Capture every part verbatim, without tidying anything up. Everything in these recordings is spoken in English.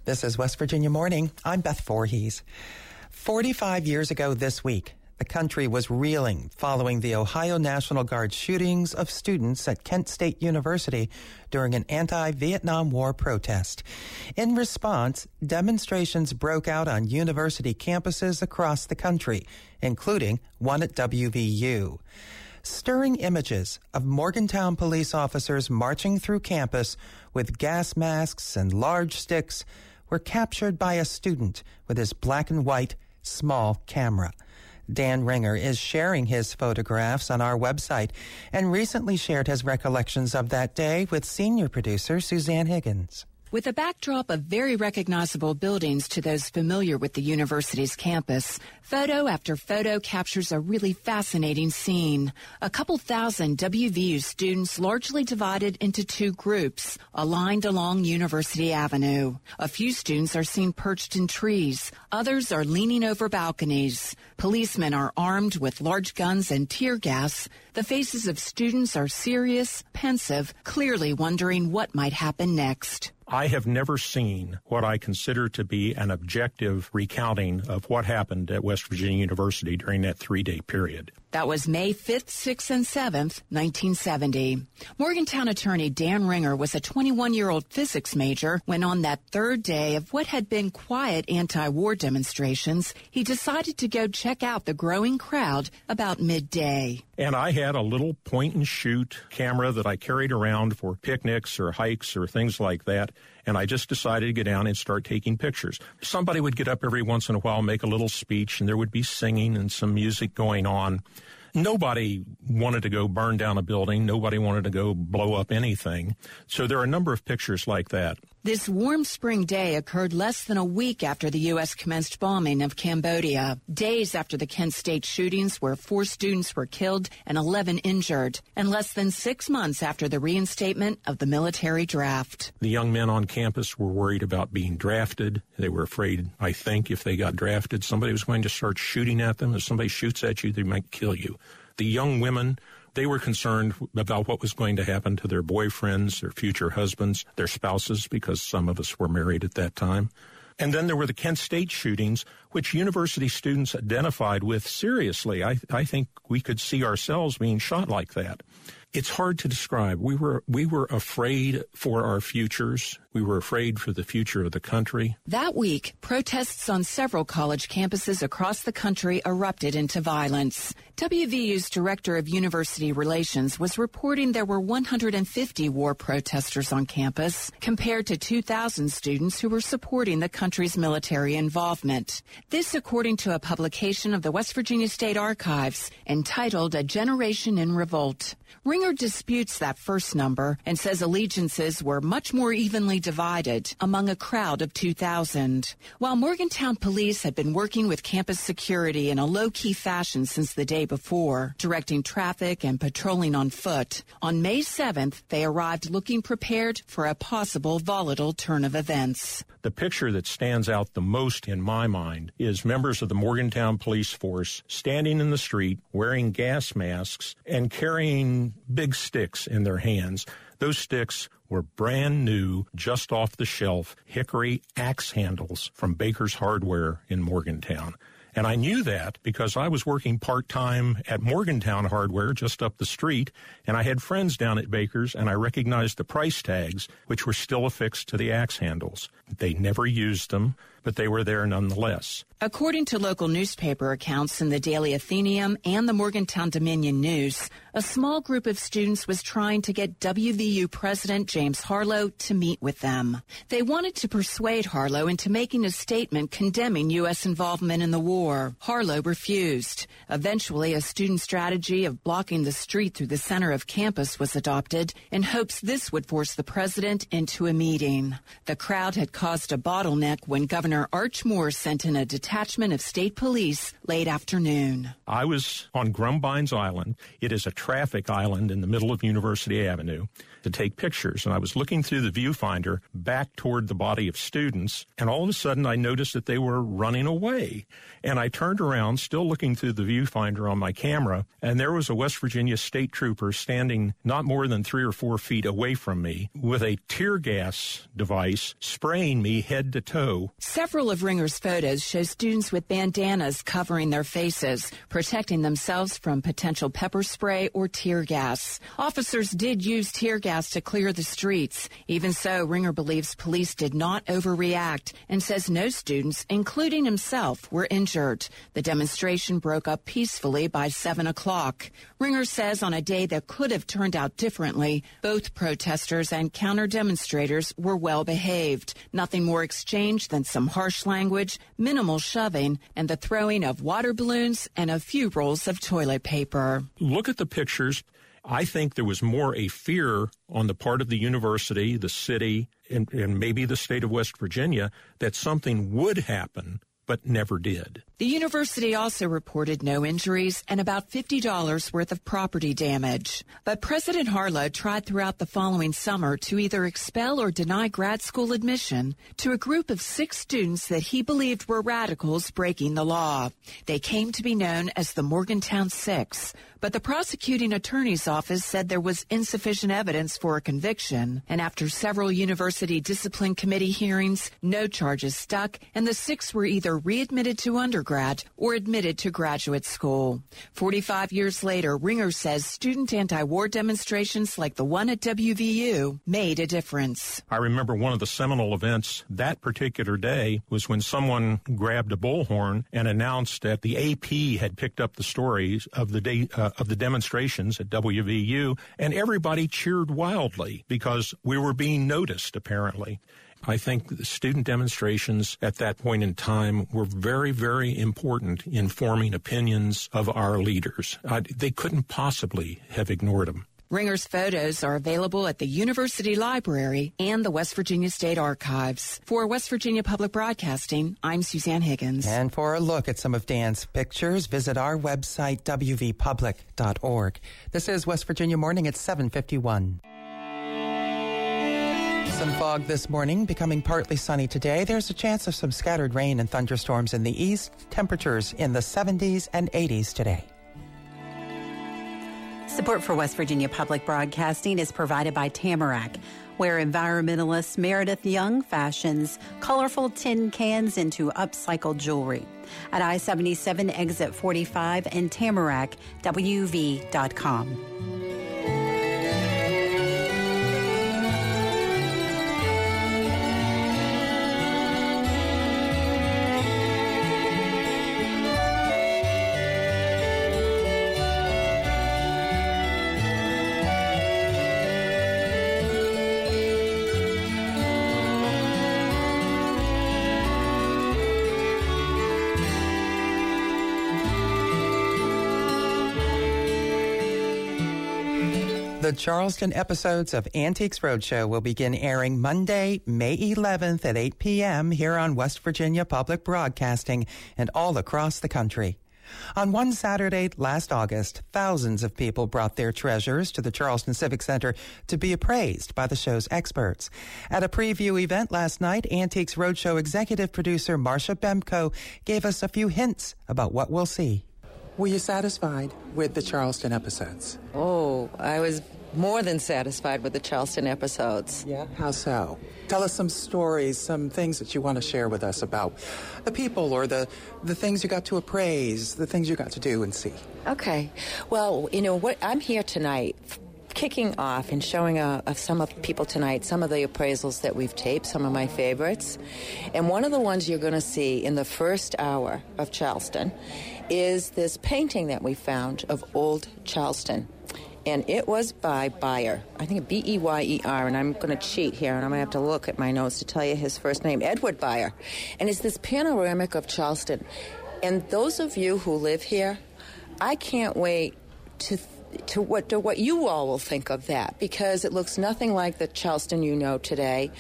This is West Virginia Morning. I'm Beth Voorhees. forty-five years ago this week, the country was reeling following the Ohio National Guard shootings of students at Kent State University during an anti-Vietnam War protest. In response, demonstrations broke out on university campuses across the country, including one at W V U. Stirring images of Morgantown police officers marching through campus with gas masks and large sticks were captured by a student with his black and white small camera. Dan Ringer is sharing his photographs on our website and recently shared his recollections of that day with senior producer Suzanne Higgins. With a backdrop of very recognizable buildings to those familiar with the university's campus, photo after photo captures a really fascinating scene. A couple thousand W V U students largely divided into two groups, aligned along University Avenue. A few students are seen perched in trees. Others are leaning over balconies. Policemen are armed with large guns and tear gas. The faces of students are serious, pensive, clearly wondering what might happen next. I have never seen what I consider to be an objective recounting of what happened at West Virginia University during that three-day period. That was May fifth, sixth, and seventh, nineteen seventy. Morgantown attorney Dan Ringer was a twenty-one-year-old physics major when on that third day of what had been quiet anti-war demonstrations, he decided to go check out the growing crowd about midday. And I had a little point-and-shoot camera that I carried around for picnics or hikes or things like that, and I just decided to get down and start taking pictures. Somebody would get up every once in a while, make a little speech, and there would be singing and some music going on. Nobody wanted to go burn down a building. Nobody wanted to go blow up anything. So there are a number of pictures like that. This warm spring day occurred less than a week after the U S commenced bombing of Cambodia, days after the Kent State shootings where four students were killed and eleven injured, and less than six months after the reinstatement of the military draft. The young men on campus were worried about being drafted. They were afraid, I think, if they got drafted, somebody was going to start shooting at them. If somebody shoots at you, they might kill you. The young women, they were concerned about what was going to happen to their boyfriends, their future husbands, their spouses, because some of us were married at that time. And then there were the Kent State shootings, which university students identified with seriously. I, I think we could see ourselves being shot like that. It's hard to describe. We were we were afraid for our futures. We were afraid for the future of the country. That week, protests on several college campuses across the country erupted into violence. W V U's Director of University Relations was reporting there were one hundred fifty war protesters on campus, compared to two thousand students who were supporting the country's military involvement. This according to a publication of the West Virginia State Archives entitled A Generation in Revolt. Ringer disputes that first number and says allegiances were much more evenly divided among a crowd of two thousand. While Morgantown police had been working with campus security in a low-key fashion since the day before, directing traffic and patrolling on foot, on May seventh, they arrived looking prepared for a possible volatile turn of events. The picture that stands out the most in my mind is members of the Morgantown police force standing in the street wearing gas masks and carrying big sticks in their hands. Those sticks were brand new, just off the shelf, hickory axe handles from Baker's Hardware in Morgantown. And I knew that because I was working part-time at Morgantown Hardware just up the street, and I had friends down at Baker's, and I recognized the price tags, which were still affixed to the axe handles. They never used them, but they were there nonetheless. According to local newspaper accounts in the Daily Athenaeum and the Morgantown Dominion News, a small group of students was trying to get W V U President James Harlow to meet with them. They wanted to persuade Harlow into making a statement condemning U S involvement in the war. Harlow refused. Eventually, a student strategy of blocking the street through the center of campus was adopted in hopes this would force the president into a meeting. The crowd had caused a bottleneck when Governor Arch Moore sent in a detachment of state police late afternoon. I was on Grumbines Island. It is a traffic island in the middle of University Avenue. to take pictures. And I was looking through the viewfinder back toward the body of students, and all of a sudden I noticed that they were running away. And I turned around, still looking through the viewfinder on my camera, and there was a West Virginia state trooper standing not more than three or four feet away from me with a tear gas device spraying me head to toe. Several of Ringer's photos show students with bandanas covering their faces, protecting themselves from potential pepper spray or tear gas. Officers did use tear gas to clear the streets. Even so, Ringer believes police did not overreact and says no students, including himself, were injured. The demonstration broke up peacefully by seven o'clock. Ringer says on a day that could have turned out differently, both protesters and counter-demonstrators were well behaved. Nothing more exchanged than some harsh language, minimal shoving, and the throwing of water balloons and a few rolls of toilet paper. Look at the pictures. I think there was more a fear on the part of the university, the city, and, and maybe the state of West Virginia that something would happen, but never did. The university also reported no injuries and about fifty dollars worth of property damage. But President Harlow tried throughout the following summer to either expel or deny grad school admission to a group of six students that he believed were radicals breaking the law. They came to be known as the Morgantown Six. But the prosecuting attorney's office said there was insufficient evidence for a conviction. And after several university discipline committee hearings, no charges stuck, and the six were either readmitted to undergrad or admitted to graduate school. Forty-five years later, Ringer says student anti-war demonstrations like the one at W V U made a difference. I remember one of the seminal events that particular day was when someone grabbed a bullhorn and announced that the A P had picked up the stories of the day, uh, of the demonstrations at W V U, and everybody cheered wildly because we were being noticed, apparently. I think the student demonstrations at that point in time were very, very important in forming opinions of our leaders. Uh, they couldn't possibly have ignored them. Ringer's photos are available at the University Library and the West Virginia State Archives. For West Virginia Public Broadcasting, I'm Suzanne Higgins. And for a look at some of Dan's pictures, visit our website, w v public dot org. This is West Virginia Morning at seven fifty-one. Some fog this morning, becoming partly sunny today. There's a chance of some scattered rain and thunderstorms in the east. Temperatures in the seventies and eighties today. Support for West Virginia Public Broadcasting is provided by Tamarack, where environmentalist Meredith Young fashions colorful tin cans into upcycled jewelry. At I seventy-seven exit forty-five and Tamarack W V dot com. The Charleston episodes of Antiques Roadshow will begin airing Monday, May eleventh at eight p.m. here on West Virginia Public Broadcasting and all across the country. On one Saturday last August, thousands of people brought their treasures to the Charleston Civic Center to be appraised by the show's experts. At a preview event last night, Antiques Roadshow executive producer Marcia Bemko gave us a few hints about what we'll see. Were you satisfied with the Charleston episodes? Oh, I was more than satisfied with the Charleston episodes. Yeah? How so? Tell us some stories, some things that you want to share with us about the people or the, the things you got to appraise, the things you got to do and see. Okay. Well, you know, what I'm here tonight kicking off and showing uh, of some of people tonight, some of the appraisals that we've taped, some of my favorites. And one of the ones you're going to see in the first hour of Charleston is this painting that we found of Old Charleston. And it was by Beyer. I think B E Y E R, and I'm going to cheat here, and I'm going to have to look at my notes to tell you his first name, Edward Beyer. And it's this panoramic of Charleston. And those of you who live here, I can't wait to to what to what you all will think of that, because it looks nothing like the Charleston you know today.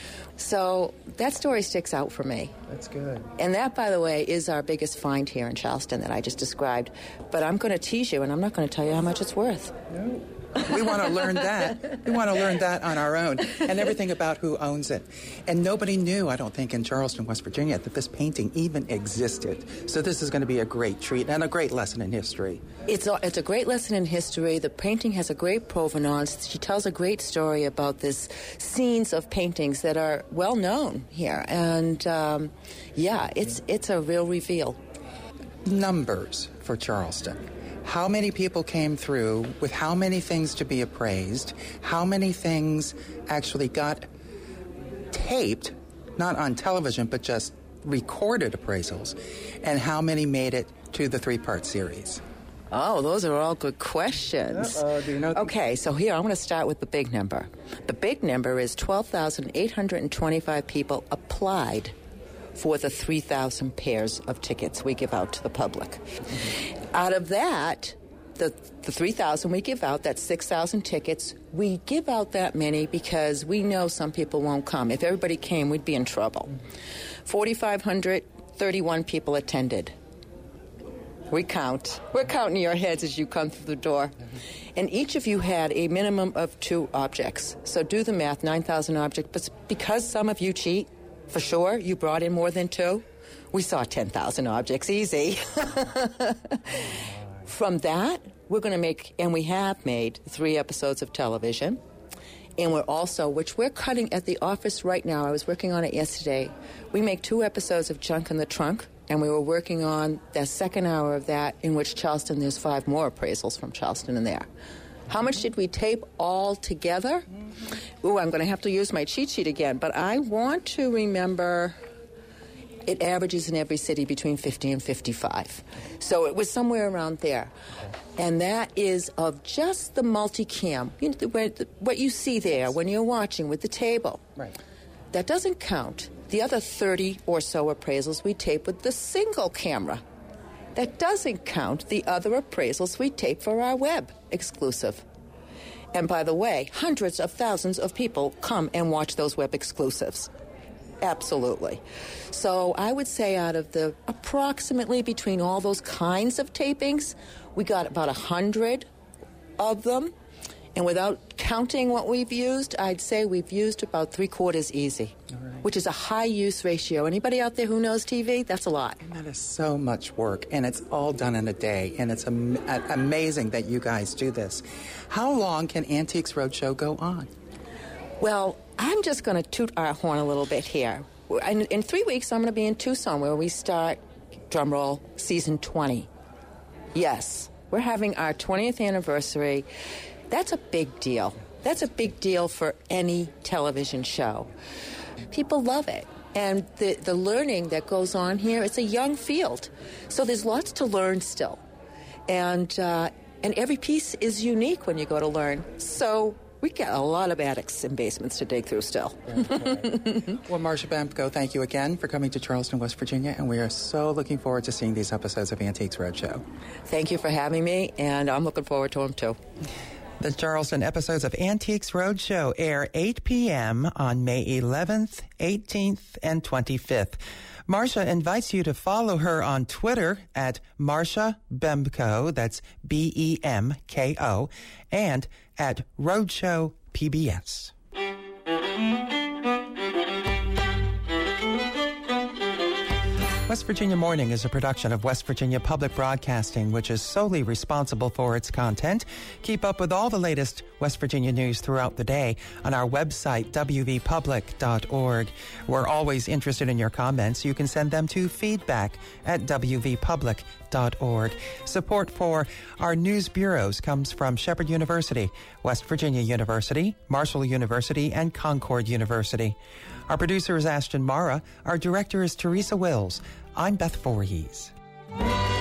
So that story sticks out for me. That's good. And that, by the way, is our biggest find here in Charleston that I just described. But I'm going to tease you, and I'm not going to tell you how much it's worth. No. We want to learn that. We want to learn that on our own, and everything about who owns it. And nobody knew, I don't think, in Charleston, West Virginia, that this painting even existed. So this is going to be a great treat and a great lesson in history. It's a, it's a great lesson in history. The painting has a great provenance. She tells a great story about this scenes of paintings that are well known here. And um, yeah, it's it's a real reveal. Numbers for Charleston. How many people came through with how many things to be appraised? How many things actually got taped, not on television, but just recorded appraisals? And how many made it to the three-part series? Oh, those are all good questions. Uh-oh, do you know? Okay, so here, I'm going to start with the big number. The big number is twelve thousand eight hundred twenty-five people applied for the three thousand pairs of tickets we give out to the public. Mm-hmm. Out of that, the, the three thousand we give out, that's six thousand tickets. We give out that many because we know some people won't come. If everybody came, we'd be in trouble. four thousand five hundred thirty-one people attended. We count. We're counting your heads as you come through the door. Mm-hmm. And each of you had a minimum of two objects. So do the math, nine thousand objects. But because some of you cheat, for sure, you brought in more than two, we saw ten thousand objects, easy. From that, we're going to make, and we have made, three episodes of television. And we're also, which we're cutting at the office right now, I was working on it yesterday, we make two episodes of Junk in the Trunk. And we were working on the second hour of that, in which Charleston, there's five more appraisals from Charleston in there. How much did we tape all together? Mm-hmm. Ooh, I'm going to have to use my cheat sheet again. But I want to remember it averages in every city between fifty and fifty-five. So it was somewhere around there. And that is of just the multicam, you know, the, what you see there when you're watching with the table. Right. That doesn't count the other thirty or so appraisals we tape with the single camera. That doesn't count the other appraisals we tape for our web exclusive. And by the way, hundreds of thousands of people come and watch those web exclusives. Absolutely. So I would say out of the approximately between all those kinds of tapings, we got about a hundred of them. And without counting what we've used, I'd say we've used about three quarters easy, right. Which is a high use ratio. Anybody out there who knows T V? That's a lot. And that is so much work, and it's all done in a day, and it's am- amazing that you guys do this. How long can Antiques Roadshow go on? Well, I'm just going to toot our horn a little bit here. In, in three weeks, I'm going to be in Tucson, where we start, drumroll, season twenty. Yes, we're having our twentieth anniversary. That's a big deal. That's a big deal for any television show. People love it. And the, the learning that goes on here, it's a young field. So there's lots to learn still. And uh, and every piece is unique when you go to learn. So we got a lot of attics and basements to dig through still. Right, right. Well, Marcia Bemko, thank you again for coming to Charleston, West Virginia, and we are so looking forward to seeing these episodes of Antiques Roadshow. Thank you for having me, and I'm looking forward to them, too. The Charleston episodes of Antiques Roadshow air eight p.m. on May eleventh, eighteenth, and twenty-fifth. Marcia invites you to follow her on Twitter at Marcia Bemko, that's B E M K O, and at Roadshow P B S. West Virginia Morning is a production of West Virginia Public Broadcasting, which is solely responsible for its content. Keep up with all the latest West Virginia news throughout the day on our website, w v public dot org. We're always interested in your comments. You can send them to feedback at w v public dot org. Support for our news bureaus comes from Shepherd University, West Virginia University, Marshall University, and Concord University. Our producer is Ashton Mara. Our director is Teresa Wills. I'm Beth Voorhees.